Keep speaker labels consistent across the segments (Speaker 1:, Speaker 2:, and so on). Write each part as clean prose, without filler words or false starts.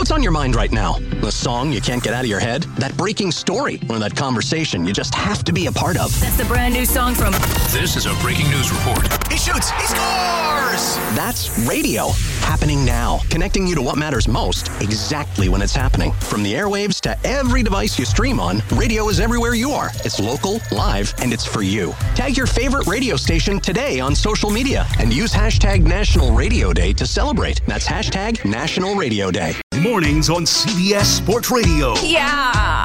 Speaker 1: What's on your mind right now? The song you can't get out of your head? That breaking story? Or that conversation you just have to be a part of?
Speaker 2: That's the brand new song from...
Speaker 3: This is a breaking news report.
Speaker 4: He shoots! He scores!
Speaker 1: That's radio. Happening now. Connecting you to what matters most exactly when it's happening. From the airwaves to every device you stream on, radio is everywhere you are. It's local, live, and it's for you. Tag your favorite radio station today on social media and use hashtag National Radio Day to celebrate. That's hashtag National Radio Day.
Speaker 4: Mornings on CBS Sports Radio.
Speaker 2: Yeah!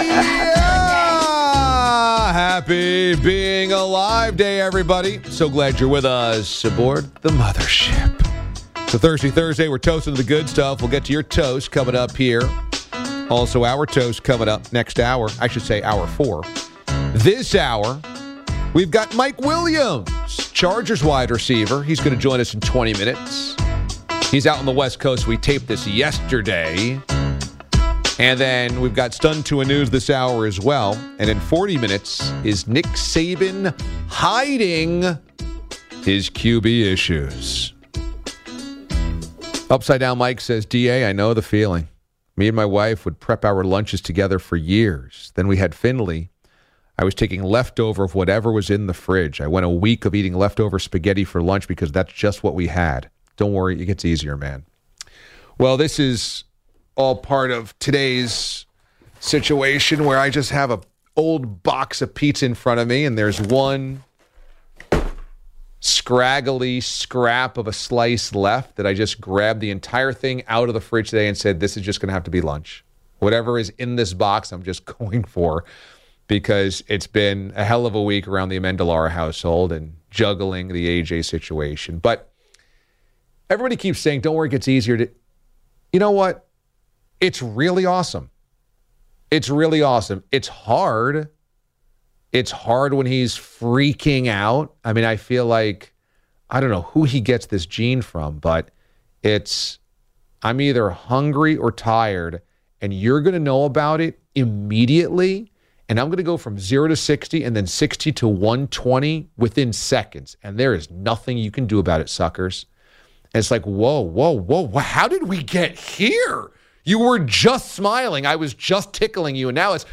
Speaker 5: Happy Being Alive Day, everybody. So glad you're with us aboard the mothership. So Thursday, we're toasting the good stuff. We'll get to your toast coming up here. Also, our toast coming up next hour. I should say hour 4. This hour, we've got Mike Williams, Chargers wide receiver. He's going to join us in 20 minutes. He's out on the West Coast. We taped this yesterday. And then we've got Stun to a News this hour as well. And in 40 minutes is Nick Saban hiding his QB issues. Upside Down Mike says, DA, I know the feeling. Me and my wife would prep our lunches together for years. Then we had Finley. I was taking leftover of whatever was in the fridge. I went a week of eating leftover spaghetti for lunch because that's just what we had. Don't worry, it gets easier, man. Well, this is all part of today's situation where I just have an old box of pizza in front of me and there's one scraggly scrap of a slice left that I just grabbed the entire thing out of the fridge today and said, this is just going to have to be lunch. Whatever is in this box, I'm just going for, because it's been a hell of a week around the Amendolara household and juggling the AJ situation. But everybody keeps saying, don't worry, it gets easier to... You know what? It's really awesome. It's really awesome. It's hard. It's hard when he's freaking out. I mean, I feel like, I don't know who he gets this gene from, but I'm either hungry or tired, and you're going to know about it immediately, and I'm going to go from 0 to 60 and then 60 to 120 within seconds, and there is nothing you can do about it, suckers. And it's like, whoa, how did we get here? You were just smiling. I was just tickling you, and now it's...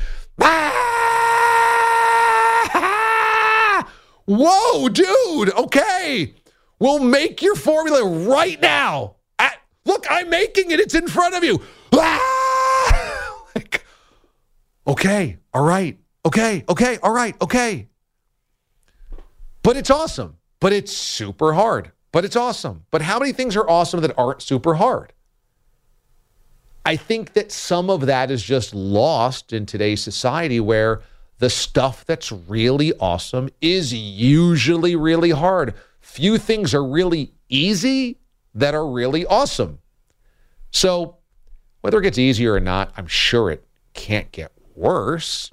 Speaker 5: Whoa, dude, okay. We'll make your formula right now. Look, I'm making it. It's in front of you. Like, okay, all right. Okay, all right, okay. But it's awesome. But it's super hard. But it's awesome. But how many things are awesome that aren't super hard? I think that some of that is just lost in today's society where the stuff that's really awesome is usually really hard. Few things are really easy that are really awesome. So whether it gets easier or not, I'm sure it can't get worse.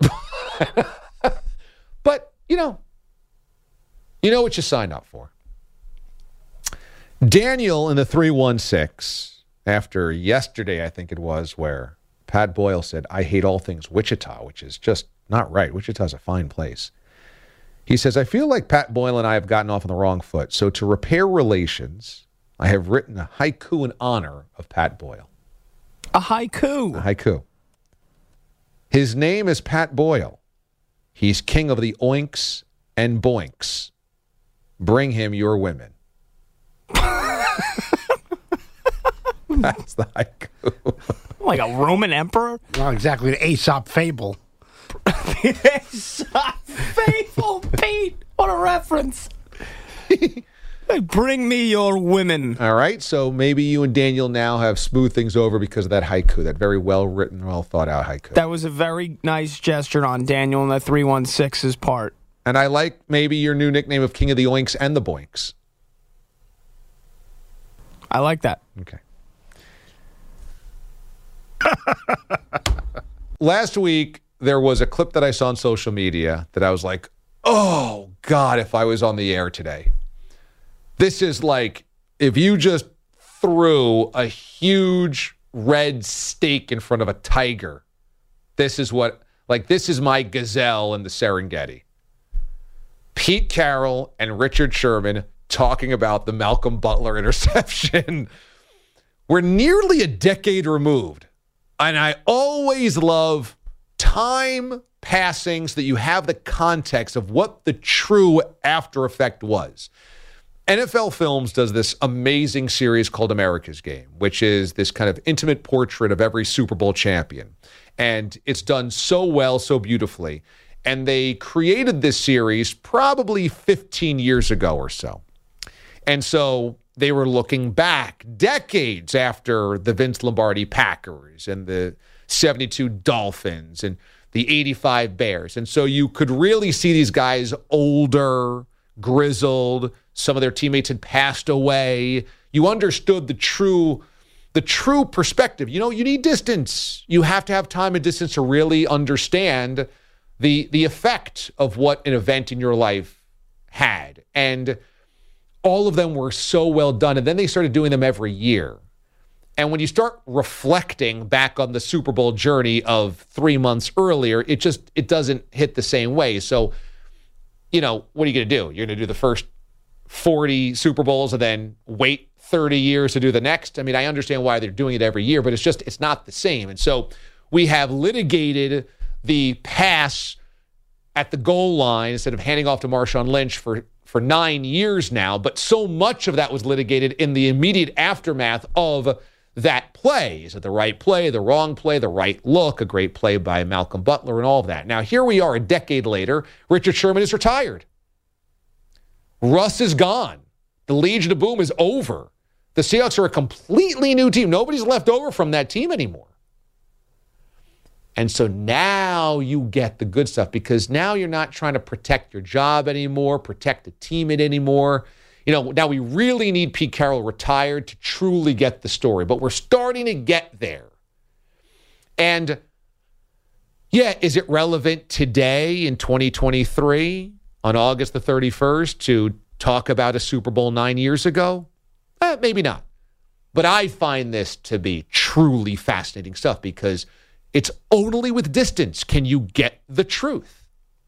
Speaker 5: But, you know what you signed up for. Daniel in the 316, after yesterday, I think it was, where Pat Boyle said, I hate all things Wichita, which is just not right. Wichita's a fine place. He says, I feel like Pat Boyle and I have gotten off on the wrong foot. So to repair relations, I have written a haiku in honor of Pat Boyle.
Speaker 6: A haiku?
Speaker 5: A haiku. His name is Pat Boyle. He's king of the oinks and boinks. Bring him your women. That's the haiku.
Speaker 6: Like a Roman emperor?
Speaker 7: Not exactly an Aesop fable.
Speaker 6: Aesop fable, Pete. What a reference. Bring me your women.
Speaker 5: All right, so maybe you and Daniel now have smoothed things over because of that haiku, that very well-written, well-thought-out haiku.
Speaker 6: That was a very nice gesture on Daniel and the 316's part.
Speaker 5: And I like maybe your new nickname of King of the Oinks and the Boinks.
Speaker 6: I like that.
Speaker 5: Okay. Last week, there was a clip that I saw on social media that I was like, oh, God, if I was on the air today. This is like if you just threw a huge red steak in front of a tiger. This is my gazelle in the Serengeti. Pete Carroll and Richard Sherman talking about the Malcolm Butler interception We're nearly a decade removed, and I always love time passing so that you have the context of what the true after effect was. NFL Films does this amazing series called America's Game, which is this kind of intimate portrait of every Super Bowl champion. And it's done so well, so beautifully. And they created this series probably 15 years ago or so. And so they were looking back decades after the Vince Lombardi Packers and the 72 Dolphins and the 85 Bears. And so you could really see these guys older, grizzled. Some of their teammates had passed away. You understood the true perspective. You need distance. You have to have time and distance to really understand the effect of what an event in your life had. And all of them were so well done. And then they started doing them every year. And when you start reflecting back on the Super Bowl journey of 3 months earlier, it doesn't hit the same way. So, what are you going to do? You're going to do the first 40 Super Bowls and then wait 30 years to do the next? I mean, I understand why they're doing it every year, but it's not the same. And so we have litigated the pass at the goal line instead of handing off to Marshawn Lynch for 9 years now, but so much of that was litigated in the immediate aftermath of that play. Is it the right play, the wrong play, the right look, a great play by Malcolm Butler and all of that. Now, here we are a decade later. Richard Sherman is retired. Russ is gone. The Legion of Boom is over. The Seahawks are a completely new team. Nobody's left over from that team anymore. And so now you get the good stuff because now you're not trying to protect your job anymore, protect the teammate anymore. Now we really need Pete Carroll retired to truly get the story, but we're starting to get there. And yeah, is it relevant today in 2023 on August the 31st to talk about a Super Bowl 9 years ago? Maybe not. But I find this to be truly fascinating stuff because it's only with distance can you get the truth.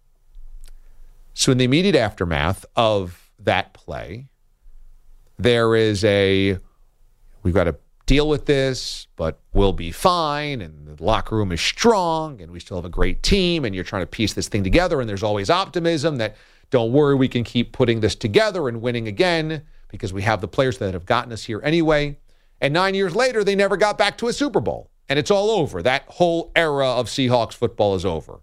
Speaker 5: So in the immediate aftermath of that play, there is we've got to deal with this, but we'll be fine, and the locker room is strong, and we still have a great team, and you're trying to piece this thing together, and there's always optimism that, don't worry, we can keep putting this together and winning again because we have the players that have gotten us here anyway. And 9 years later, they never got back to a Super Bowl. And it's all over. That whole era of Seahawks football is over.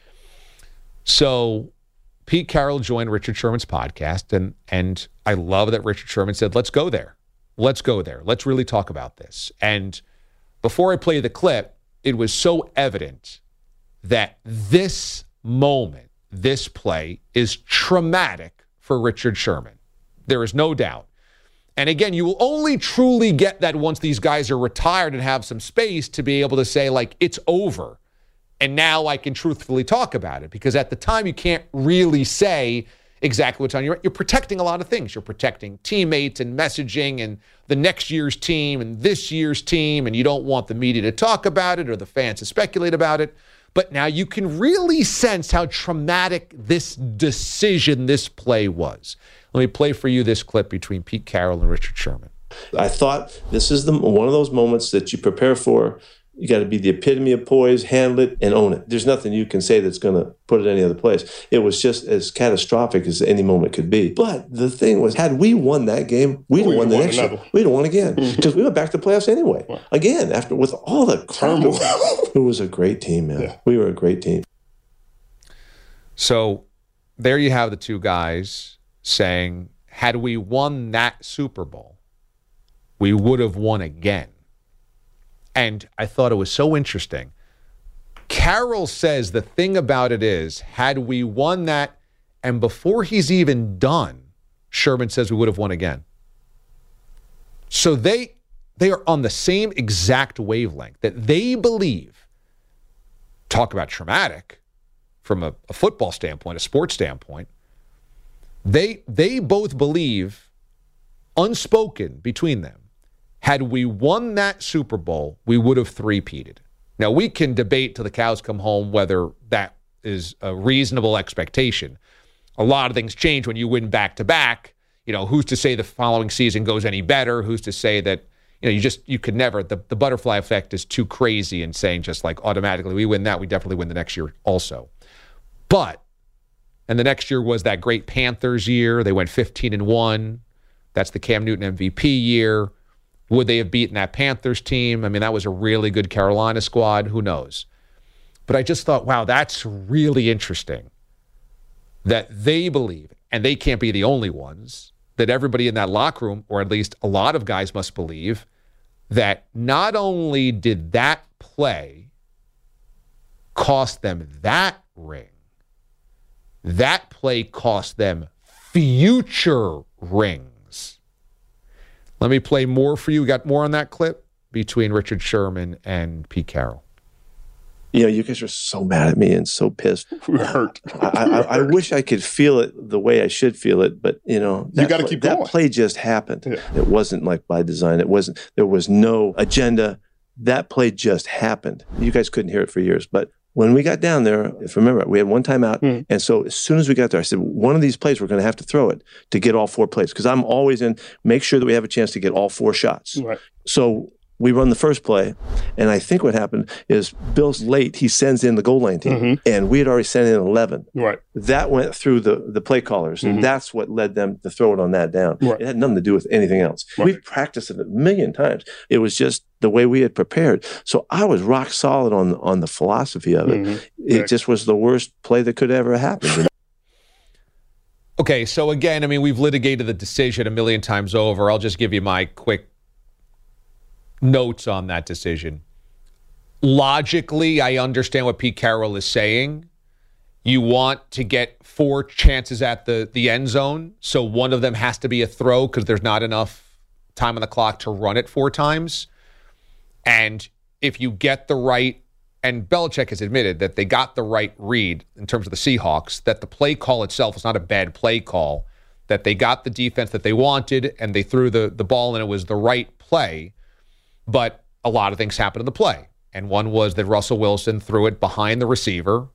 Speaker 5: So Pete Carroll joined Richard Sherman's podcast, and I love that Richard Sherman said, let's go there. Let's go there. Let's really talk about this. And before I play the clip, it was so evident that this moment, this play, is traumatic for Richard Sherman. There is no doubt. And again, you will only truly get that once these guys are retired and have some space to be able to say, it's over. And now I can truthfully talk about it. Because at the time, you can't really say exactly what's on your... You're protecting a lot of things. You're protecting teammates and messaging and the next year's team and this year's team. And you don't want the media to talk about it or the fans to speculate about it. But now you can really sense how traumatic this decision, this play was. Let me play for you this clip between Pete Carroll and Richard Sherman.
Speaker 8: I thought this is one of those moments that you prepare for. You got to be the epitome of poise, handle it, and own it. There's nothing you can say that's going to put it any other place. It was just as catastrophic as any moment could be. But the thing was, had we won that game, we'd have won the next year. We'd have won again because we went back to the playoffs anyway. Again, after with all the turmoil. It was a great team, man. Yeah. We were a great team.
Speaker 5: So there you have the two guys saying, had we won that Super Bowl, we would have won again. And I thought it was so interesting. Carroll says the thing about it is, had we won that, and before he's even done, Sherman says we would have won again. So they are on the same exact wavelength that they believe, talk about traumatic from a football standpoint, a sports standpoint, they both believe, unspoken between them, had we won that Super Bowl, we would have three-peated. Now, we can debate till the cows come home whether that is a reasonable expectation. A lot of things change when you win back-to-back. Who's to say the following season goes any better? Who's to say that, you could never, the butterfly effect is too crazy in saying just like automatically we win that, we definitely win the next year also. And the next year was that great Panthers year. They went 15-1. That's the Cam Newton MVP year. Would they have beaten that Panthers team? I mean, that was a really good Carolina squad. Who knows? But I just thought, wow, that's really interesting that they believe, and they can't be the only ones, that everybody in that locker room, or at least a lot of guys must believe, that not only did that play cost them that ring, that play cost them future rings. Let me play more for you. We got more on that clip between Richard Sherman and Pete Carroll.
Speaker 8: You guys are so mad at me and so pissed.
Speaker 9: We're hurt.
Speaker 8: I wish I could feel it the way I should feel it, but you got to keep going. That play just happened. Yeah. It wasn't like by design. There was no agenda. That play just happened. You guys couldn't hear it for years, but when we got down there, if you remember, we had one timeout. And so as soon as we got there, I said, one of these plays, we're going to have to throw it to get all 4 plays. Because I'm always make sure that we have a chance to get all 4 shots. Right. So we run the first play, and I think what happened is Bill's late. He sends in the goal line team, and we had already sent in 11. Right. That went through the play callers, and that's what led them to throw it on that down. Right. It had nothing to do with anything else. Right. We've practiced it a million times. It was just the way we had prepared. So I was rock solid on the philosophy of it. It just was the worst play that could ever happen.
Speaker 5: Okay, so again, I mean, we've litigated the decision a million times over. I'll just give you my quick notes on that decision. Logically, I understand what Pete Carroll is saying. You want to get 4 chances at the end zone, so one of them has to be a throw because there's not enough time on the clock to run it 4 times. And if you get the right, and Belichick has admitted that they got the right read in terms of the Seahawks, that the play call itself was not a bad play call, that they got the defense that they wanted and they threw the ball and it was the right play. But a lot of things happened in the play. And one was that Russell Wilson threw it behind the receiver,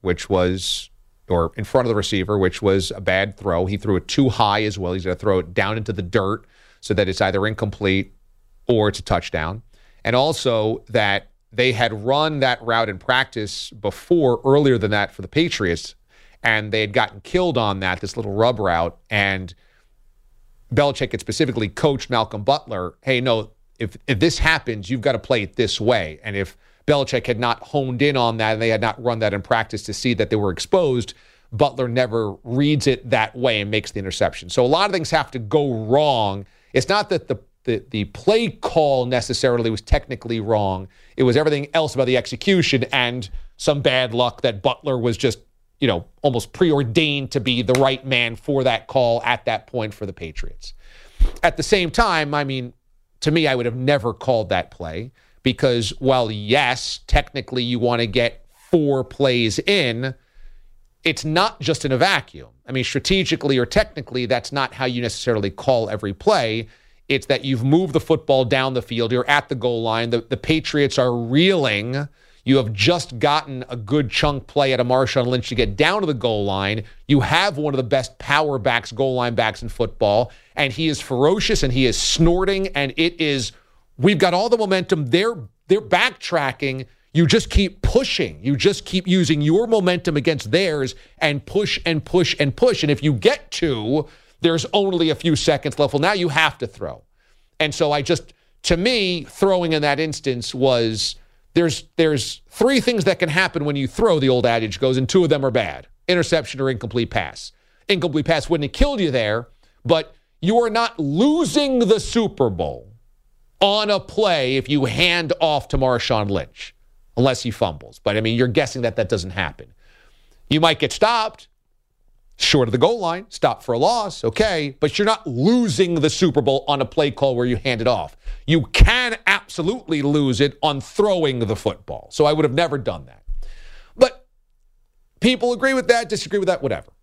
Speaker 5: or in front of the receiver, which was a bad throw. He threw it too high as well. He's going to throw it down into the dirt so that it's either incomplete or it's a touchdown. And also that they had run that route in practice earlier than that for the Patriots, and they had gotten killed on this little rub route. And Belichick had specifically coached Malcolm Butler, hey, no, if this happens, you've got to play it this way. And if Belichick had not honed in on that and they had not run that in practice to see that they were exposed, Butler never reads it that way and makes the interception. So a lot of things have to go wrong. It's not that the play call necessarily was technically wrong. It was everything else about the execution and some bad luck that Butler was just, almost preordained to be the right man for that call at that point for the Patriots. At the same time, I mean, to me, I would have never called that play because while, yes, technically you want to get 4 plays in, it's not just in a vacuum. I mean, strategically or technically, that's not how you necessarily call every play. It's that you've moved the football down the field. You're at the goal line. The Patriots are reeling. You have just gotten a good chunk play at a Marshawn Lynch to get down to the goal line. You have one of the best power backs, goal line backs in football, and he is ferocious and he is snorting, and we've got all the momentum. They're backtracking. You just keep pushing. You just keep using your momentum against theirs and push and push and push. And if you get to, there's only a few seconds left. Well, now you have to throw. And so to me, throwing in that instance was, there's 3 things that can happen when you throw, the old adage goes, and 2 of them are bad. Interception or incomplete pass. Incomplete pass wouldn't have killed you there, but you are not losing the Super Bowl on a play if you hand off to Marshawn Lynch, unless he fumbles. But, I mean, you're guessing that doesn't happen. You might get stopped short of the goal line, stopped for a loss, okay, but you're not losing the Super Bowl on a play call where you hand it off. You can absolutely lose it on throwing the football. So I would have never done that. But people agree with that, disagree with that, whatever.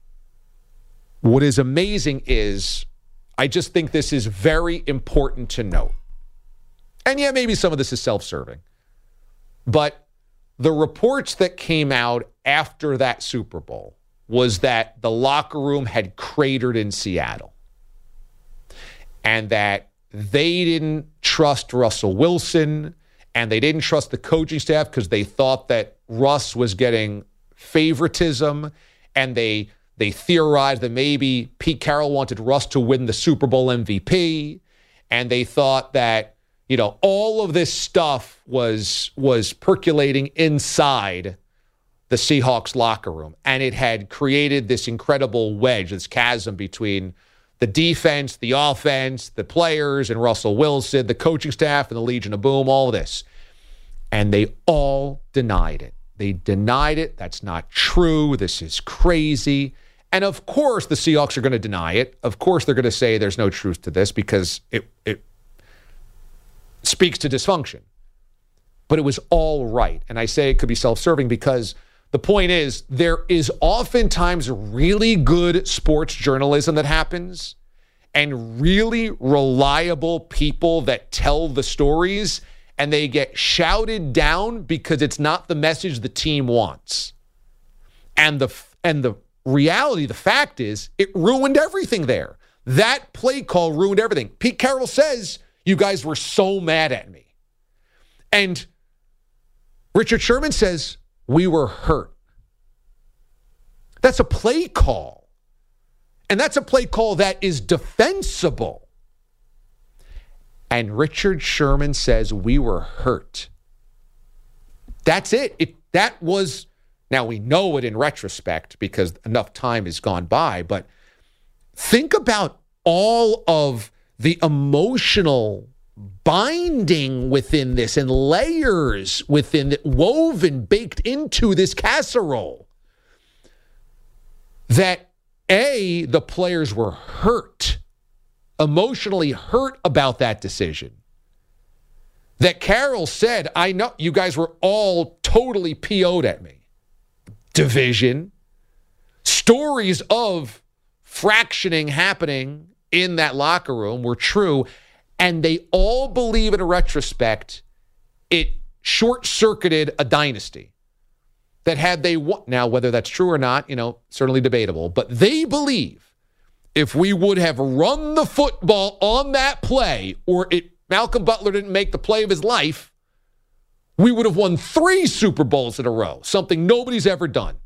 Speaker 5: What is amazing is I just think this is very important to note. And yeah, maybe some of this is self-serving. But the reports that came out after that Super Bowl was that the locker room had cratered in Seattle. And that they didn't trust Russell Wilson and they didn't trust the coaching staff because they thought that Russ was getting favoritism, and they theorized that maybe Pete Carroll wanted Russ to win the Super Bowl MVP, and they thought that, you know, all of this stuff was percolating inside the Seahawks locker room, and it had created this incredible wedge, this chasm between the defense, the offense, the players, and Russell Wilson, the coaching staff, and the Legion of Boom, all of this. And they all denied it. They denied it. That's not true. This is crazy. And of course, the Seahawks are going to deny it. Of course, they're going to say there's no truth to this because it speaks to dysfunction. But it was all right. And I say it could be self-serving because the point is there is oftentimes really good sports journalism that happens and really reliable people that tell the stories, and they get shouted down because it's not the message the team wants. And the reality, the fact is, it ruined everything there. That play call ruined everything. Pete Carroll says, you guys were so mad at me. And Richard Sherman says, we were hurt. That's a play call. And that's a play call that is defensible. And Richard Sherman says we were hurt. That's it. That was, now we know it in retrospect because enough time has gone by, but think about all of the emotional binding within this and layers within it, woven, baked into this casserole. That the players were hurt. Emotionally hurt about that decision. That Carroll said, I know you guys were all totally PO'd at me. Division. Stories of fractioning happening in that locker room were true, and they all believe in a retrospect it short-circuited a dynasty. That had they won, now whether that's true or not, certainly debatable, but they believe if we would have run the football on that play, or Malcolm Butler didn't make the play of his life, we would have won 3 Super Bowls in a row, something nobody's ever done.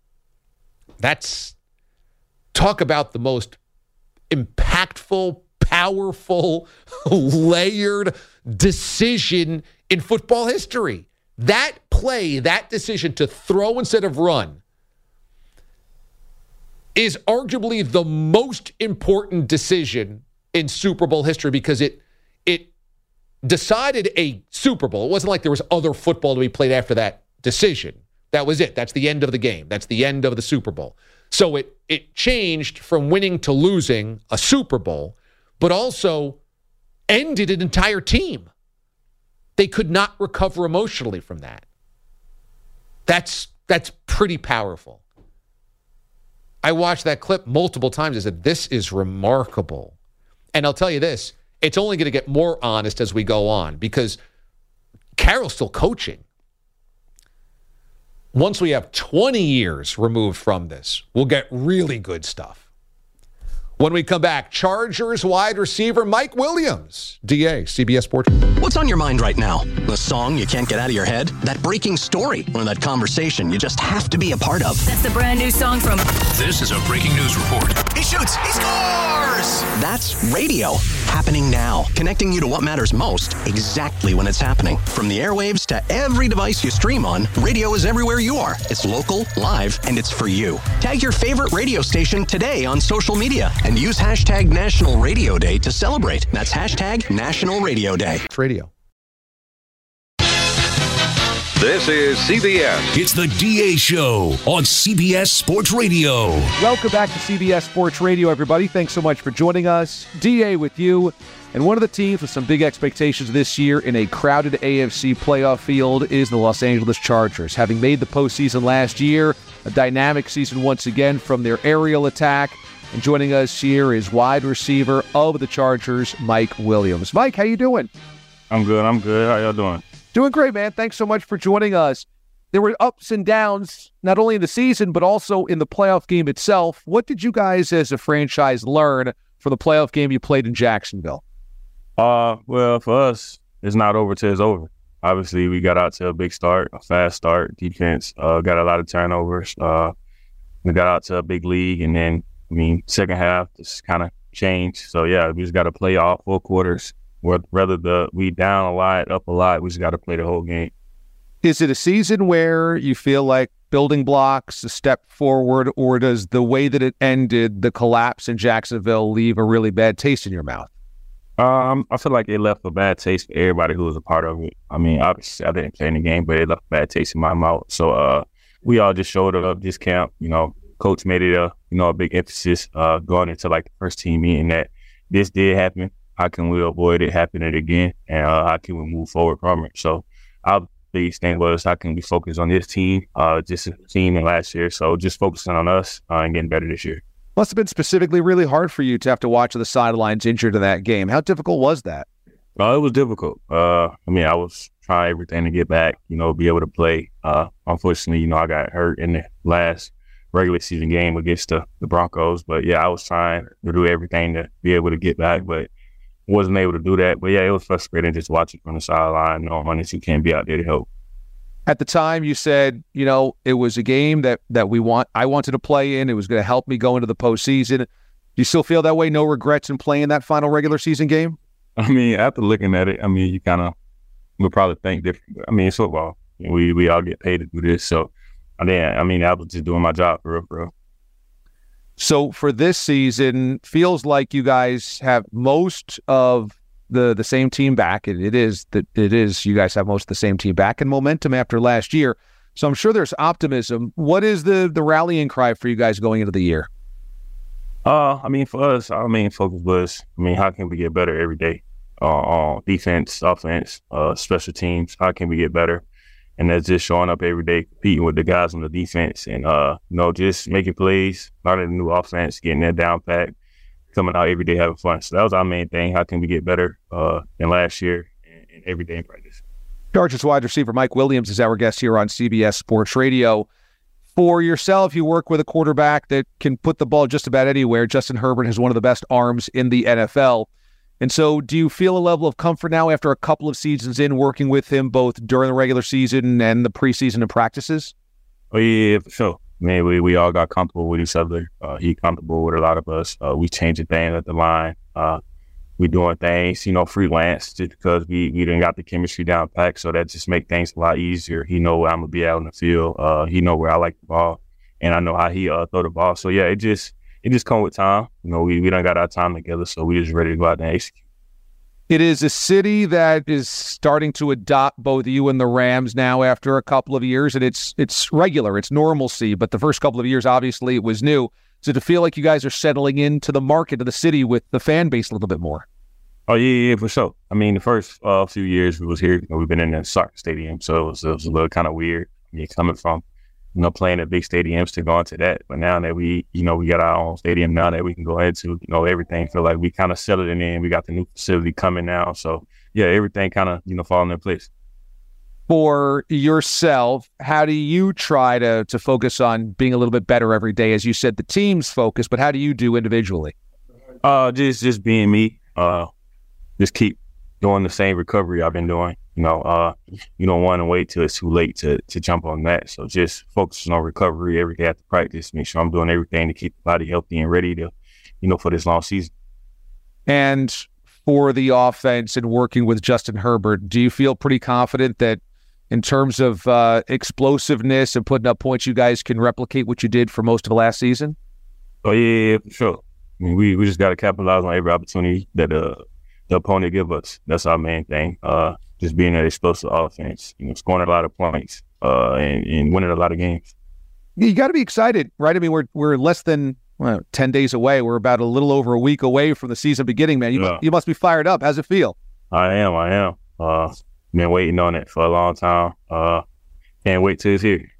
Speaker 5: Talk about the most impactful, powerful, layered decision in football history. That play, that decision to throw instead of run, is arguably the most important decision in Super Bowl history because it decided a Super Bowl. It wasn't like there was other football to be played after that decision. That was it. That's the end of the game. That's the end of the Super Bowl. So it changed from winning to losing a Super Bowl, but also ended an entire team. They could not recover emotionally from that. That's pretty powerful. I watched that clip multiple times. I said, this is remarkable. And I'll tell you this, it's only going to get more honest as we go on because Carroll's still coaching. Once we have 20 years removed from this, we'll get really good stuff. When we come back, Chargers wide receiver Mike Williams, DA, CBS Sports.
Speaker 1: What's on your mind right now? The song you can't get out of your head? That breaking story? Or that conversation you just have to be a part of?
Speaker 2: That's the brand new song from...
Speaker 3: This is a breaking news report.
Speaker 4: He shoots. He scores.
Speaker 1: That's radio. Happening now. Connecting you to what matters most exactly when it's happening. From the airwaves to every device you stream on, radio is everywhere you are. It's local, live, and it's for you. Tag your favorite radio station today on social media and use hashtag National Radio Day to celebrate. That's hashtag National Radio Day.
Speaker 5: It's radio.
Speaker 9: This is CBS.
Speaker 4: It's the DA Show on CBS Sports Radio.
Speaker 10: Welcome back to CBS Sports Radio, everybody. Thanks so much for joining us. DA with you. And one of the teams with some big expectations this year in a crowded AFC playoff field is the Los Angeles Chargers. Having made the postseason last year, a dynamic season once again from their aerial attack. And joining us here is wide receiver of the Chargers, Mike Williams. Mike, how you doing?
Speaker 11: I'm good. How y'all doing?
Speaker 10: Doing great, man. Thanks so much for joining us. There were ups and downs, not only in the season, but also in the playoff game itself. What did you guys as a franchise learn from the playoff game you played in Jacksonville?
Speaker 11: Well, for us, it's not over till it's over. Obviously, we got out to a big start, a fast start. Defense got a lot of turnovers. We got out to a big lead, and then, second half just kind of changed. So, yeah, we just got to play all 4 quarters. Whether we down a lot, up a lot, we just got to play the whole game.
Speaker 10: Is it a season where you feel like building blocks, a step forward, or does the way that it ended, the collapse in Jacksonville, leave a really bad taste in your mouth?
Speaker 11: I feel like it left a bad taste for everybody who was a part of it. Obviously, I didn't play in the game, but it left a bad taste in my mouth. So we all just showed up this camp. Coach made it a big emphasis going into like the first team meeting that this did happen. How can we avoid it happening again? And how can we move forward from it? So our biggest thing was how can we focus on this team, just a team in last year. So just focusing on us and getting better this year.
Speaker 10: Must have been specifically really hard for you to have to watch the sidelines injured in that game. How difficult was that?
Speaker 11: It was difficult. I was trying everything to get back, be able to play. Unfortunately, I got hurt in the last regular season game against the Broncos. But, yeah, I was trying to do everything to be able to get back, but wasn't able to do that. But, yeah, it was frustrating just watching from the sideline, knowing that you can't be out there to help.
Speaker 10: At the time, you said, it was a game that I wanted to play in. It was going to help me go into the postseason. Do you still feel that way? No regrets in playing that final regular season game?
Speaker 11: After looking at it, you kind of would probably think different. It's football. We all get paid to do this. So, I was just doing my job for real.
Speaker 10: So for this season, feels like you guys have most of the same team back. It is you guys have most of the same team back and momentum after last year. So I'm sure there's optimism. What is the rallying cry for you guys going into the year?
Speaker 11: For us, our main focus was, how can we get better every day? On defense, offense, special teams, how can we get better? And that's just showing up every day, competing with the guys on the defense and, just making plays, learning a new offense, getting that down pat, coming out every day having fun. So that was our main thing. How can we get better than last year and every day in practice?
Speaker 10: Chargers wide receiver Mike Williams is our guest here on CBS Sports Radio. For yourself, you work with a quarterback that can put the ball just about anywhere. Justin Herbert has one of the best arms in the NFL. And so do you feel a level of comfort now after a couple of seasons in working with him both during the regular season and the preseason and practices?
Speaker 11: Oh, yeah, for sure. We all got comfortable with each other. He comfortable with a lot of us. We changing things at the line. We doing things, freelance just because we didn't got the chemistry down packed. So that just make things a lot easier. He know where I'm going to be out in the field. He know where I like the ball. And I know how he throw the ball. So, yeah, it just come with time. We done got our time together, so we just ready to go out there and execute.
Speaker 10: It is a city that is starting to adopt both you and the Rams now after a couple of years, and it's regular, it's normalcy, but the first couple of years, obviously, it was new. So to feel like you guys are settling into the market of the city with the fan base a little bit more?
Speaker 11: Oh, yeah, for sure. The first few years we was here, we've been in the soccer stadium, so it was a little kind of weird. Coming from playing at big stadiums to go into that. But now that we got our own stadium now that we can go into, everything feel like we kind of settled it in. We got the new facility coming now. So, yeah, everything kind of, falling in place.
Speaker 10: For yourself, how do you try to focus on being a little bit better every day? As you said, the team's focus, but how do you do individually?
Speaker 11: Just being me. Just keep doing the same recovery I've been doing. You don't want to wait till it's too late to jump on that. So just focusing on recovery every day after practice, make sure I'm doing everything to keep the body healthy and ready to, for this long season.
Speaker 10: And for the offense and working with Justin Herbert, do you feel pretty confident that in terms of explosiveness and putting up points, you guys can replicate what you did for most of last season?
Speaker 11: Oh, yeah, for sure. We just got to capitalize on every opportunity that the opponent give us. That's our main thing. Just being an explosive offense, scoring a lot of points and winning a lot of games.
Speaker 10: You got to be excited, right? We're less than 10 days away. We're about a little over a week away from the season beginning, man. You must be fired up. How's it feel?
Speaker 11: I am. Been waiting on it for a long time. Can't wait till it's here.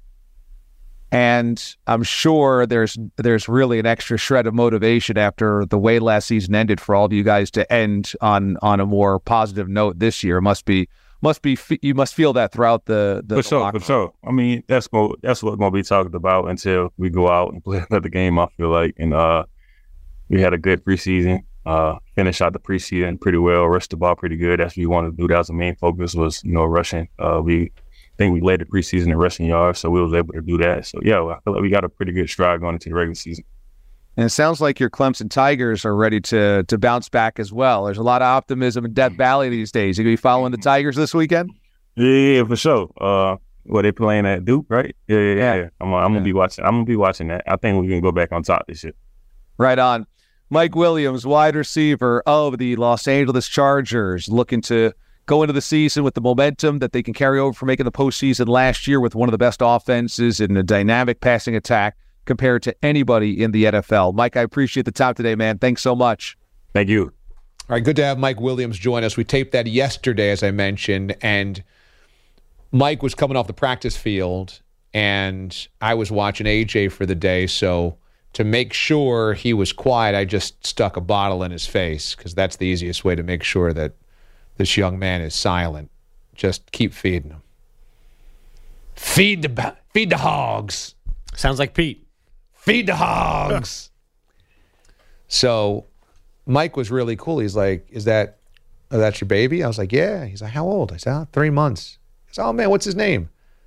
Speaker 10: And I'm sure there's really an extra shred of motivation after the way last season ended for all of you guys to end on a more positive note this year. You must feel that throughout the
Speaker 11: for sure. That's what's gonna be talked about until we go out and play another game. I feel like, and we had a good preseason. finish out the preseason pretty well, rush the ball pretty good. That's what we wanted to do. That was the main focus was, rushing. We think we led the preseason in rushing yards, so we was able to do that. So, yeah, I feel like we got a pretty good stride going into the regular season.
Speaker 10: And it sounds like your Clemson Tigers are ready to bounce back as well. There's a lot of optimism in Death Valley these days. You going to be following the Tigers this weekend?
Speaker 11: Yeah, for sure. They playing at Duke, right? Yeah. I'm gonna be watching. I'm gonna be watching that. I think we can go back on top this year.
Speaker 10: Right on. Mike Williams, wide receiver of the Los Angeles Chargers, looking to go into the season with the momentum that they can carry over from making the postseason last year with one of the best offenses in a dynamic passing attack compared to anybody in the NFL. Mike, I appreciate the time today, man. Thanks so much.
Speaker 11: Thank you.
Speaker 5: All right, good to have Mike Williams join us. We taped that yesterday, as I mentioned, and Mike was coming off the practice field, and I was watching AJ for the day, so to make sure he was quiet, I just stuck a bottle in his face because that's the easiest way to make sure that this young man is silent. Just keep feeding him. Feed the hogs.
Speaker 12: Sounds like Pete.
Speaker 5: Feed the hogs. So Mike was really cool. He's like, that's your baby? I was like, yeah. He's like, how old? I said, 3 months. He said, oh, man, what's his name?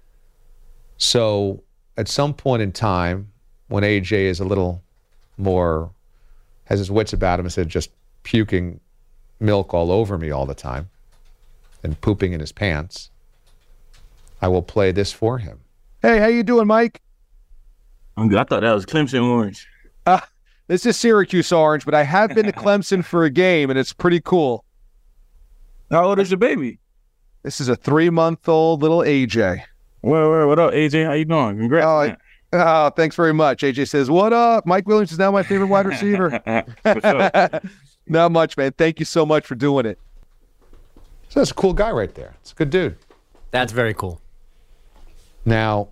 Speaker 5: So at some point in time, when AJ is a little more, has his wits about him, instead of just puking milk all over me all the time and pooping in his pants, I will play this for him.
Speaker 10: Hey, how you doing, Mike?
Speaker 11: I'm good. I thought that was Clemson orange.
Speaker 10: This is Syracuse orange, but I have been to Clemson for a game, and it's pretty cool.
Speaker 11: How old is your baby?
Speaker 10: This is a 3-month-old little AJ.
Speaker 11: Well, what up, AJ? How you doing? Congrats.
Speaker 10: Oh, thanks very much. AJ says, what up? Mike Williams is now my favorite wide receiver.
Speaker 11: For sure.
Speaker 10: Not much, man. Thank you so much for doing it.
Speaker 5: So that's a cool guy right there. It's a good dude.
Speaker 12: That's very cool.
Speaker 5: Now,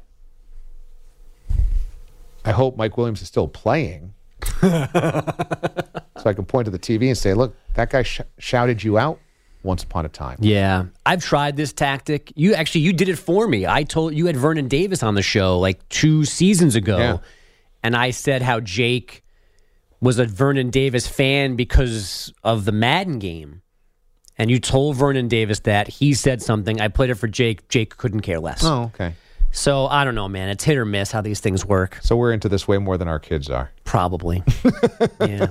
Speaker 5: I hope Mike Williams is still playing. So I can point to the TV and say, look, that guy shouted you out once upon a time.
Speaker 12: Yeah. I've tried this tactic. You did it for me. I told you had Vernon Davis on the show like 2 seasons ago.
Speaker 5: Yeah.
Speaker 12: And I said how Jake was a Vernon Davis fan because of the Madden game. And you told Vernon Davis that. He said something. I played it for Jake. Jake couldn't care less.
Speaker 5: Oh, okay.
Speaker 12: So, I don't know, man. It's hit or miss how these things work.
Speaker 5: So we're into this way more than our kids are.
Speaker 12: Probably. Yeah.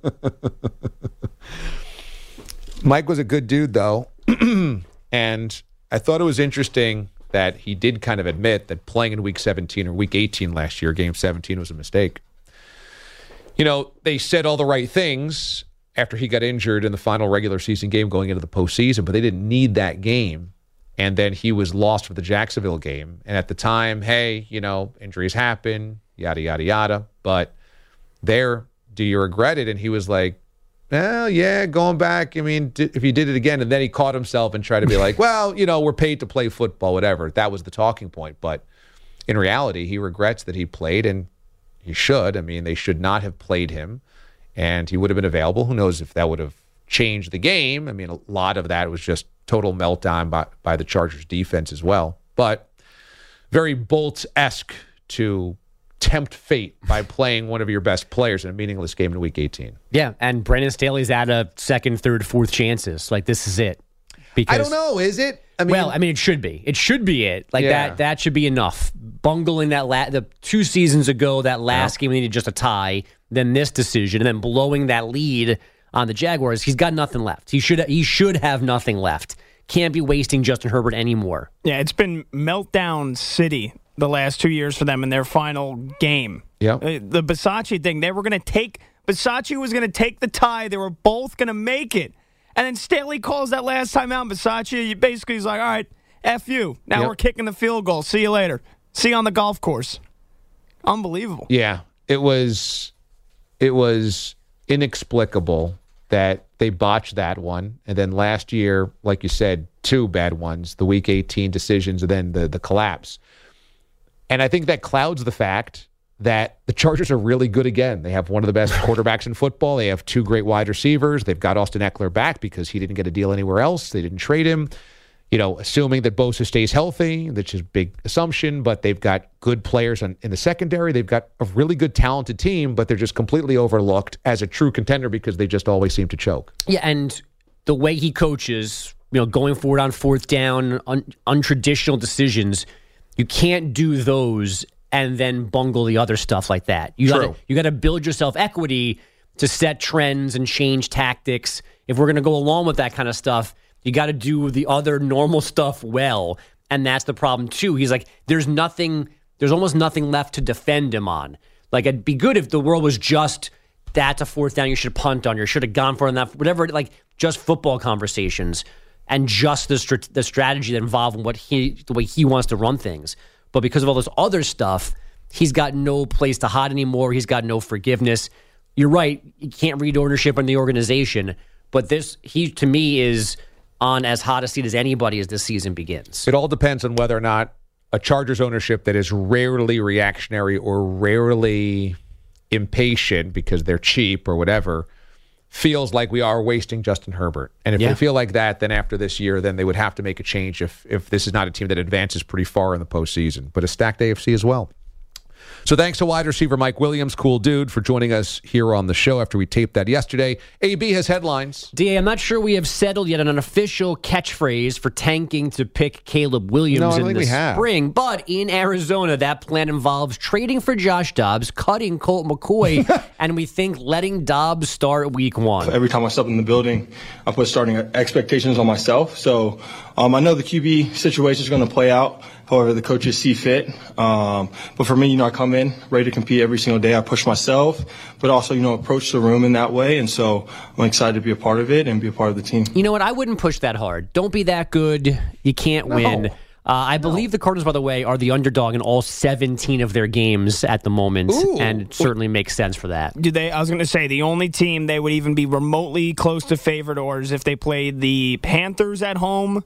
Speaker 5: Mike was a good dude, though. And I thought it was interesting that he did kind of admit that playing in Week 17 or Week 18 last year, Game 17, was a mistake. They said all the right things after he got injured in the final regular season game going into the postseason, but they didn't need that game. And then he was lost for the Jacksonville game. And at the time, hey, injuries happen, yada, yada, yada. But do you regret it? And he was like, well, yeah, going back. I mean, if he did it again, and then he caught himself and tried to be like, well, we're paid to play football, whatever. That was the talking point. But in reality, he regrets that he played, and he should. I mean, they should not have played him, and he would have been available. Who knows if that would have changed the game? I mean, a lot of that was just total meltdown by the Chargers defense as well. But very Bolts-esque to tempt fate by playing one of your best players in a meaningless game in Week 18.
Speaker 12: Yeah, and Brandon Staley's out of 2nd, 3rd, 4th chances. Like, this is it. Because,
Speaker 5: I don't know. Is it?
Speaker 12: It should be. It should be it. Like, that should be enough. Bungling the 2 seasons ago, that last game, we needed just a tie, then this decision, and then blowing that lead on the Jaguars. He's got nothing left. He should have nothing left. Can't be wasting Justin Herbert anymore.
Speaker 6: Yeah, it's been meltdown city the last 2 years for them in their final game.
Speaker 5: Yeah.
Speaker 6: The Bisaccia thing, Bisaccia was going to take the tie. They were both going to make it. And then Staley calls that last time out. Bisaccia basically is like, all right, F you. Now we're kicking the field goal. See you later. See you on the golf course. Unbelievable.
Speaker 5: Yeah. It was inexplicable that they botched that one. And then last year, like you said, 2 bad ones, the Week 18 decisions and then the collapse. And I think that clouds the fact that the Chargers are really good again. They have one of the best quarterbacks in football. They have 2 great wide receivers. They've got Austin Eckler back because he didn't get a deal anywhere else. They didn't trade him. assuming that Bosa stays healthy, which is a big assumption, but they've got good players in the secondary. They've got a really good, talented team, but they're just completely overlooked as a true contender because they just always seem to choke.
Speaker 12: Yeah, and the way he coaches, going forward on fourth down, untraditional decisions, you can't do those and then bungle the other stuff like that. You got to build yourself equity to set trends and change tactics. If we're going to go along with that kind of stuff, you got to do the other normal stuff well, and that's the problem too. He's like, there's almost nothing left to defend him on. Like, it'd be good if the world was just, that's a fourth down, you should punt on, you should have gone for it on that, whatever, like just football conversations and just the strategy that involve the way he wants to run things. But because of all this other stuff, he's got no place to hide anymore. He's got no forgiveness. You're right, you can't read ownership in the organization, but he to me is on as hot a seat as anybody as this season begins.
Speaker 5: It all depends on whether or not a Chargers ownership that is rarely reactionary or rarely impatient because they're cheap or whatever feels like we are wasting Justin Herbert. And if they feel like that, then after this year, then they would have to make a change if this is not a team that advances pretty far in the postseason. But a stacked AFC as well. So thanks to wide receiver Mike Williams, cool dude, for joining us here on the show after we taped that yesterday. AB has headlines.
Speaker 12: DA, I'm not sure we have settled yet on an official catchphrase for tanking to pick Caleb Williams in the spring. But in Arizona, that plan involves trading for Josh Dobbs, cutting Colt McCoy, and we think letting Dobbs start week 1.
Speaker 13: Every time I step in the building, I put starting expectations on myself. So I know the QB situation is going to play out however the coaches see fit. But for me, I come in ready to compete every single day. I push myself, but also, approach the room in that way. And so I'm excited to be a part of it and be a part of the team.
Speaker 12: You know what? I wouldn't push that hard. Don't be that good. You can't win. I believe the Cardinals, by the way, are the underdog in all 17 of their games at the moment, and it certainly makes sense for that.
Speaker 6: I was going to say, the only team they would even be remotely close to favored or is if they played the Panthers at home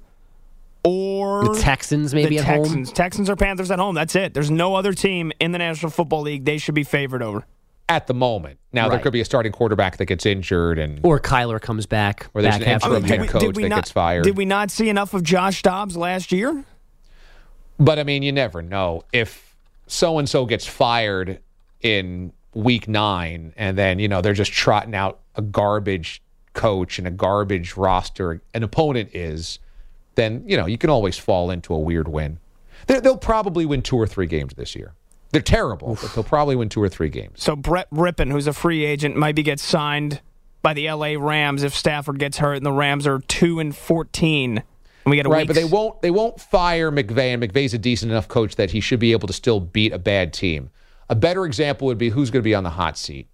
Speaker 6: or
Speaker 12: the Texans maybe at home.
Speaker 6: Texans or Panthers at home. That's it. There's no other team in the National Football League they should be favored over.
Speaker 5: At the moment. Now, there could be a starting quarterback that gets injured.
Speaker 12: Or Kyler comes back.
Speaker 5: Or there's an interim head coach that gets fired.
Speaker 6: Did we not see enough of Josh Dobbs last year?
Speaker 5: But, you never know. If so-and-so gets fired in week 9 and then, they're just trotting out a garbage coach and a garbage roster, an opponent is, then, you can always fall into a weird win. They'll probably win 2 or 3 games this year. They're terrible, but they'll probably win 2 or 3 games.
Speaker 6: So Brett Rippon, who's a free agent, might get signed by the LA Rams if Stafford gets hurt, and the Rams are 2-14. And we get a
Speaker 5: right, but they won't fire McVay, and McVay's a decent enough coach that he should be able to still beat a bad team. A better example would be who's going to be on the hot seat.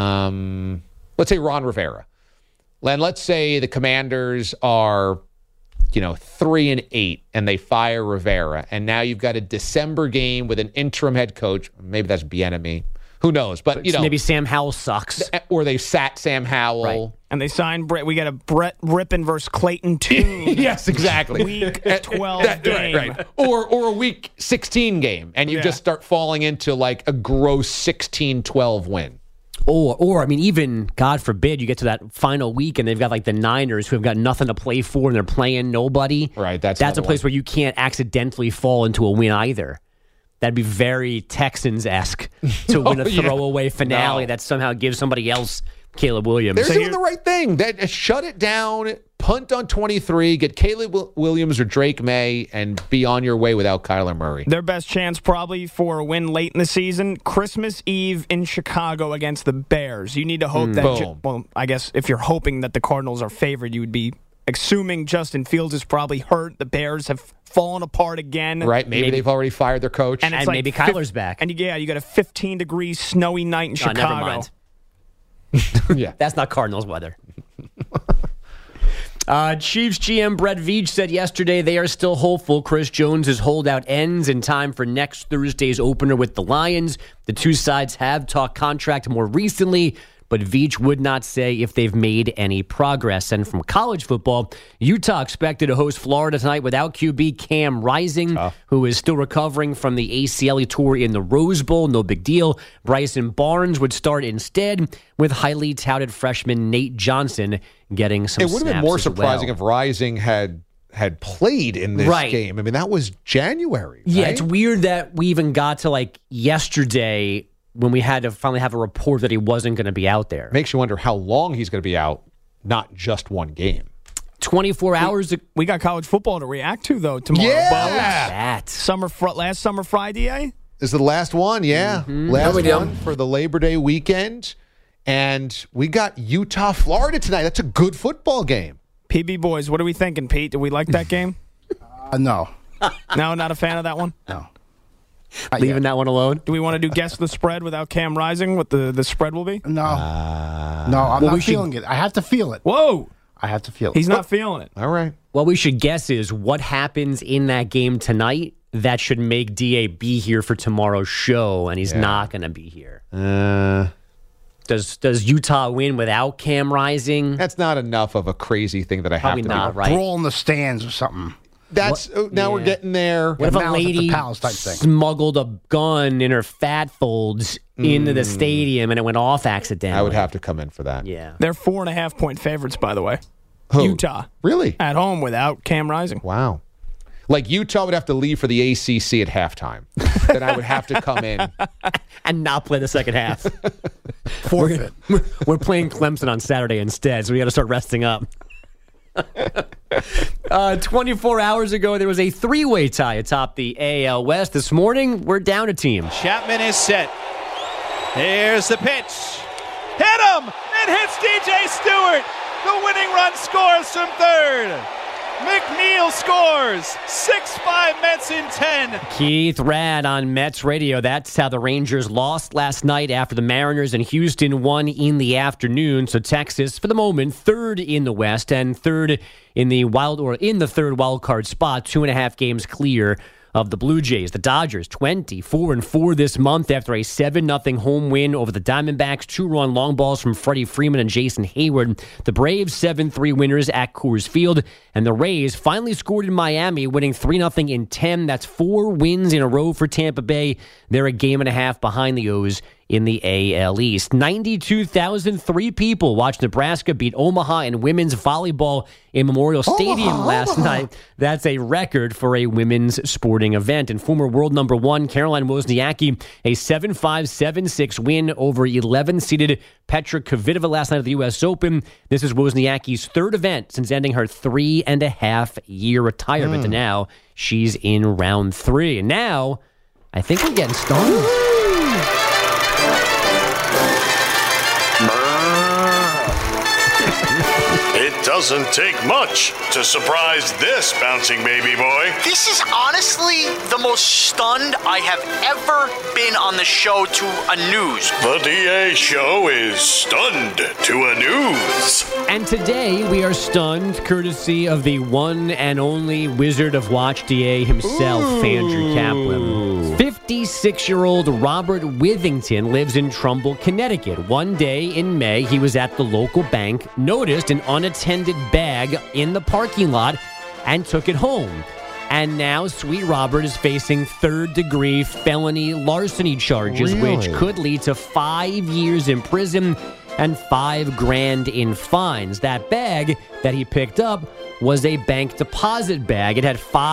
Speaker 5: Let's say Ron Rivera. And let's say the Commanders are 3-8, and they fire Rivera, and now you've got a December game with an interim head coach. Maybe that's Bieniemy. Who knows? But
Speaker 12: maybe Sam Howell sucks,
Speaker 5: or they sat Sam Howell,
Speaker 12: right.
Speaker 6: And they signed Brett. We got a Brett Rippon versus Clayton Tune.
Speaker 5: Yes, exactly.
Speaker 6: Week 12 game,
Speaker 5: right. Or a week 16 game, and you just start falling into like a gross 16-12 win.
Speaker 12: Or even, God forbid, you get to that final week and they've got like the Niners who have got nothing to play for and they're playing nobody.
Speaker 5: Right, that's
Speaker 12: a place where you can't accidentally fall into a win either. That'd be very Texans-esque to win a throwaway finale that somehow gives somebody else Caleb Williams.
Speaker 5: They're doing the right thing. Shut it down, punt on 23, get Caleb Williams or Drake May, and be on your way without Kyler Murray.
Speaker 6: Their best chance probably for a win late in the season, Christmas Eve in Chicago against the Bears. You need to hope that, I guess if you're hoping that the Cardinals are favored, you would be assuming Justin Fields is probably hurt. The Bears have fallen apart again.
Speaker 5: Right, maybe they've already fired their coach.
Speaker 12: And maybe Kyler's back.
Speaker 6: And you got a 15-degree snowy night in Chicago.
Speaker 12: Never mind.
Speaker 5: Yeah,
Speaker 12: that's not Cardinals weather. Chiefs GM Brett Veach said yesterday they are still hopeful Chris Jones' holdout ends in time for next Thursday's opener with the Lions. The two sides have talked contract more recently, but Veach would not say if they've made any progress. And from college football, Utah expected to host Florida tonight without QB Cam Rising, who is still recovering from the ACL tour in the Rose Bowl. No big deal. Bryson Barnes would start instead, with highly touted freshman Nate Johnson getting some snaps.
Speaker 5: It would have been more surprising if Rising had had played in this game. I mean, that was January.
Speaker 12: Yeah,
Speaker 5: right?
Speaker 12: it's weird that we even got to like yesterday when we had to finally have a report that he wasn't going to be out there.
Speaker 5: Makes you wonder how long he's going to be out, not just one game.
Speaker 12: 24 hours.
Speaker 6: We got college football to react to, though, tomorrow.
Speaker 5: Yeah.
Speaker 6: Last summer Friday.
Speaker 5: This is the last one, yeah.
Speaker 12: Mm-hmm.
Speaker 5: Last one for the Labor Day weekend. And we got Utah, Florida tonight. That's a good football game.
Speaker 6: PB boys, what are we thinking, Pete? Do we like that game?
Speaker 7: No.
Speaker 6: No, not a fan of that one?
Speaker 7: No.
Speaker 12: Leaving that one alone?
Speaker 6: Do we want to do guess the spread without Cam Rising, what the spread will be?
Speaker 7: No. I'm not feeling it. I have to feel it.
Speaker 6: Whoa.
Speaker 7: I have to feel it.
Speaker 6: He's not feeling it.
Speaker 5: All right.
Speaker 12: What we should guess is what happens in that game tonight that should make DA be here for tomorrow's show, and he's not going to be here. Does Utah win without Cam Rising?
Speaker 5: That's not enough of a crazy thing that I have to
Speaker 12: not,
Speaker 5: do.
Speaker 12: right?
Speaker 7: Brawl in the stands or something.
Speaker 5: That's now we're getting there.
Speaker 12: What if a lady smuggled a gun in her fat folds into the stadium and it went off accidentally?
Speaker 5: I would have to come in for that.
Speaker 12: Yeah.
Speaker 6: They're 4.5-point favorites, by the way.
Speaker 5: Who?
Speaker 6: Utah.
Speaker 5: Really?
Speaker 6: At home without Cam Rising.
Speaker 5: Wow. Like Utah would have to leave for the ACC at halftime. Then I would have to come in.
Speaker 12: And not play the second half. We're playing Clemson on Saturday instead, so we got to start resting up. 24 hours ago, there was a three-way tie atop the AL West. This morning, we're down a team.
Speaker 14: Chapman is set. Here's the pitch. Hit him! It hits DJ Stewart. The winning run scores from third. McNeil scores. 6-5 Mets in 10.
Speaker 12: Keith Rad on Mets radio. That's how the Rangers lost last night after the Mariners and Houston won in the afternoon. So Texas, for the moment, third in the West and third in the third wild card spot, 2.5 games clear of the Blue Jays. The Dodgers 24-4 this month after a 7-0 home win over the Diamondbacks. 2-run long balls from Freddie Freeman and Jason Hayward. The Braves 7-3 winners at Coors Field. And the Rays finally scored in Miami, winning 3-0 in 10. That's 4 wins in a row for Tampa Bay. They're a game and a half behind the O's in the AL East. 92,003 people watched Nebraska beat Omaha in women's volleyball in Memorial Stadium last night. That's a record for a women's sporting event. And former world number 1 Caroline Wozniacki, a 7-5, 7-6 win over 11-seeded Petra Kvitova last night at the U.S. Open. This is Wozniacki's third event since ending her 3.5-year retirement. And now she's in round 3. And now, I think we're getting started.
Speaker 15: It doesn't take much to surprise this bouncing baby boy.
Speaker 16: This is honestly the most stunned I have ever been on the show to a news.
Speaker 15: The DA show is stunned to a news.
Speaker 12: And today we are stunned courtesy of the one and only Wizard of Watch DA himself, Andrew Kaplan. 56-year-old Robert Withington lives in Trumbull, Connecticut. One day in May, he was at the local bank, noticed an unattended bag in the parking lot, and took it home. And now Sweet Robert is facing third-degree felony larceny charges, which could lead to 5 years in prison and $5,000 in fines. That bag that he picked up was a bank deposit bag. It had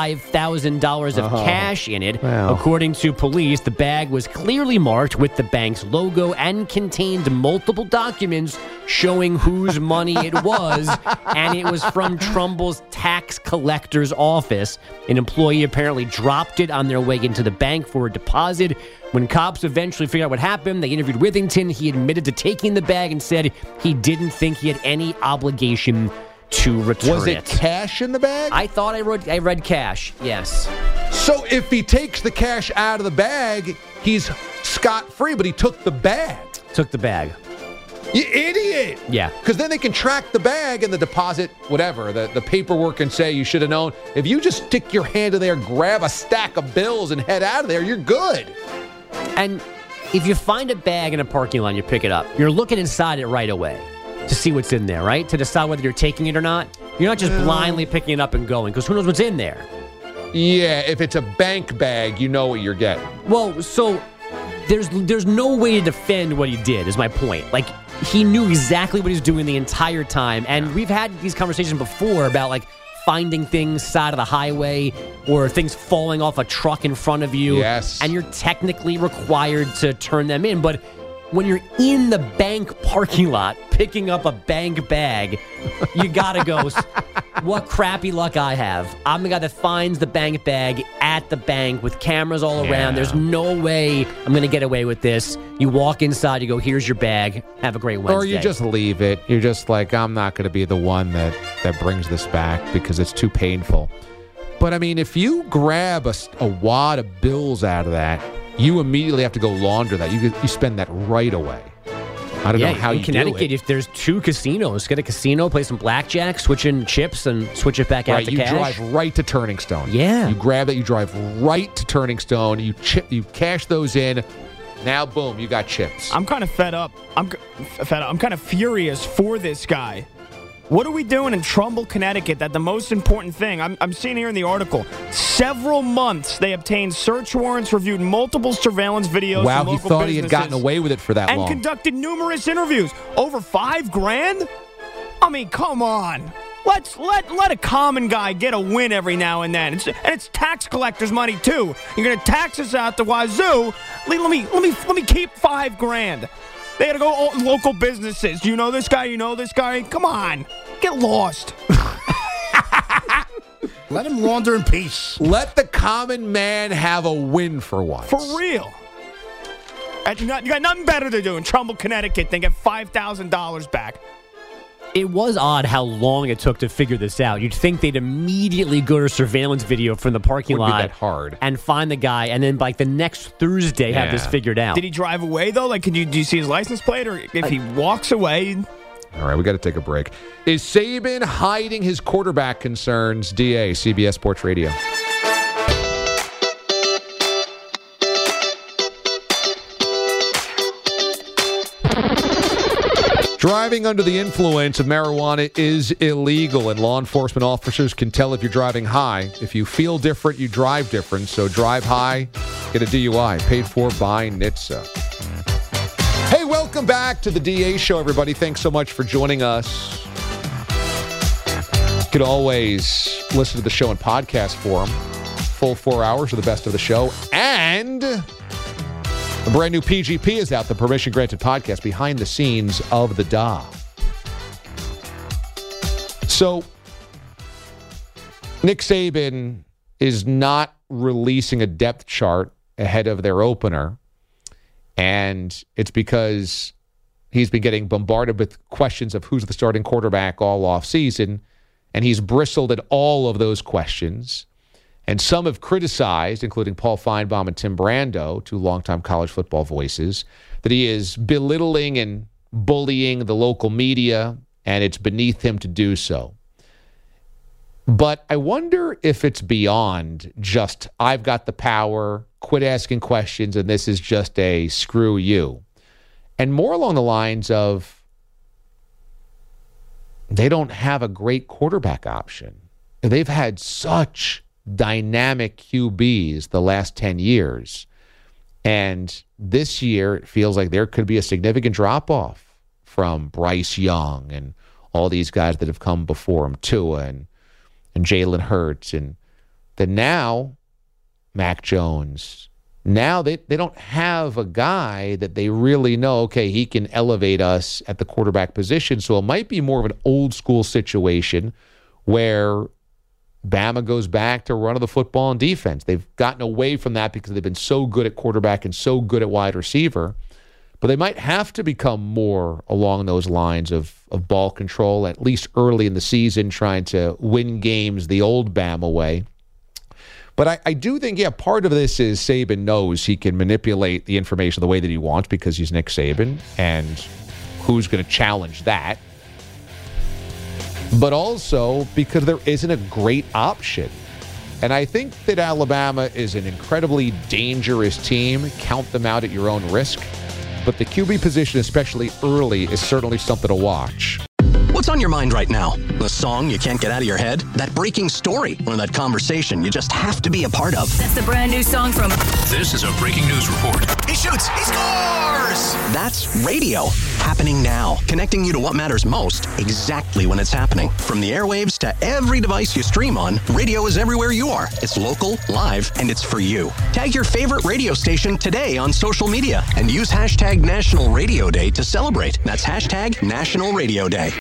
Speaker 12: $5,000 of cash in it.
Speaker 5: Wow.
Speaker 12: According to police, the bag was clearly marked with the bank's logo and contained multiple documents showing whose money it was, and it was from Trumbull's tax collector's office. An employee apparently dropped it on their way into the bank for a deposit. When cops eventually figured out what happened, they interviewed Withington. He admitted to taking the bag and said he didn't think he had any obligation to return it.
Speaker 5: Was it cash in the bag?
Speaker 12: I thought I read cash, yes.
Speaker 5: So if he takes the cash out of the bag, he's scot-free, but he took the bag.
Speaker 12: Took the bag.
Speaker 5: You idiot!
Speaker 12: Yeah.
Speaker 5: Because then they can track the bag and the deposit, whatever, the paperwork can say you should have known. If you just stick your hand in there, grab a stack of bills, and head out of there, you're good.
Speaker 12: And if you find a bag in a parking lot and you pick it up, you're looking inside it right away to see what's in there, right? To decide whether you're taking it or not. You're not just blindly picking it up and going, because who knows what's in there.
Speaker 5: Yeah, if it's a bank bag, you know what you're getting.
Speaker 12: Well, so there's no way to defend what he did, is my point. Like, he knew exactly what he was doing the entire time. And we've had these conversations before about, like, finding things side of the highway or things falling off a truck in front of you.
Speaker 5: Yes.
Speaker 12: And you're technically required to turn them in. But when you're in the bank parking lot picking up a bank bag, you gotta go, what crappy luck I have. I'm the guy that finds the bank bag at the bank with cameras all around. There's no way I'm going to get away with this. You walk inside, you go, here's your bag. Have a great Wednesday.
Speaker 5: Or you just leave it. You're just like, I'm not going to be the one that brings this back because it's too painful. But, I mean, if you grab a wad of bills out of that, you immediately have to go launder that. You spend that right away. I don't know how you do it.
Speaker 12: In Connecticut, if there's 2 casinos, get a casino, play some blackjack, switch in chips, and switch it back out to cash.
Speaker 5: You drive right to Turning Stone.
Speaker 12: Yeah.
Speaker 5: You grab that, you drive right to Turning Stone, you cash those in. Now, boom, you got chips.
Speaker 6: I'm kind of fed up. I'm kind of furious for this guy. What are we doing in Trumbull, Connecticut that the most important thing, I'm seeing here in the article, several months they obtained search warrants, reviewed multiple surveillance videos.
Speaker 5: Wow,
Speaker 6: from
Speaker 5: he
Speaker 6: local
Speaker 5: thought he had gotten away with it for that long.
Speaker 6: And conducted numerous interviews. Over $5,000? I mean, come on. Let a common guy get a win every now and then. It's tax collectors' money too. You're gonna tax us out the wazoo. Let me keep $5,000. They gotta go local businesses. Do you know this guy? You know this guy? Come on. Get lost.
Speaker 7: Let him launder in peace.
Speaker 5: Let the common man have a win for once.
Speaker 6: For real. You got nothing better to do in Trumbull, Connecticut than get $5,000 back.
Speaker 12: It was odd how long it took to figure this out. You'd think they'd immediately go to surveillance video from the parking lot.
Speaker 5: Would be that hard.
Speaker 12: And find the guy, and then like the next Thursday have this figured out.
Speaker 6: Did he drive away though? Like, do you see his license plate, or if he walks away?
Speaker 5: All right, we got to take a break. Is Saban hiding his quarterback concerns? DA, CBS Sports Radio. Driving under the influence of marijuana is illegal, and law enforcement officers can tell if you're driving high. If you feel different, you drive different. So drive high, get a DUI. Paid for by NHTSA. Hey, welcome back to the DA Show, everybody. Thanks so much for joining us. You can always listen to the show in podcast form. Full 4 hours of the best of the show. And a brand new PGP is out, the Permission Granted podcast, behind the scenes of the DA. So, Nick Saban is not releasing a depth chart ahead of their opener, and it's because he's been getting bombarded with questions of who's the starting quarterback all off season, and he's bristled at all of those questions. And some have criticized, including Paul Feinbaum and Tim Brando, 2 longtime college football voices, that he is belittling and bullying the local media, and it's beneath him to do so. But I wonder if it's beyond just, I've got the power, quit asking questions, and this is just a screw you. And more along the lines of, they don't have a great quarterback option. They've had such dynamic QBs the last 10 years. And this year, it feels like there could be a significant drop-off from Bryce Young and all these guys that have come before him, Tua and Jalen Hurts. And then now, Mac Jones. Now they don't have a guy that they really know, okay, he can elevate us at the quarterback position. So it might be more of an old-school situation where Bama goes back to run of the football and defense. They've gotten away from that because they've been so good at quarterback and so good at wide receiver. But they might have to become more along those lines of ball control, at least early in the season, trying to win games the old Bama way. But I do think, part of this is Saban knows he can manipulate the information the way that he wants because he's Nick Saban, and who's going to challenge that? But also because there isn't a great option. And I think that Alabama is an incredibly dangerous team. Count them out at your own risk. But the QB position, especially early, is certainly something to watch.
Speaker 1: What's on your mind right now? The song you can't get out of your head? That breaking story? Or that conversation you just have to be a part of?
Speaker 2: That's the brand new song from...
Speaker 3: This is a breaking news report.
Speaker 1: He shoots! He scores! That's radio. Happening now. Connecting you to what matters most, exactly when it's happening. From the airwaves to every device you stream on, radio is everywhere you are. It's local, live, and it's for you. Tag your favorite radio station today on social media and use hashtag National Radio Day to celebrate. That's hashtag National Radio Day.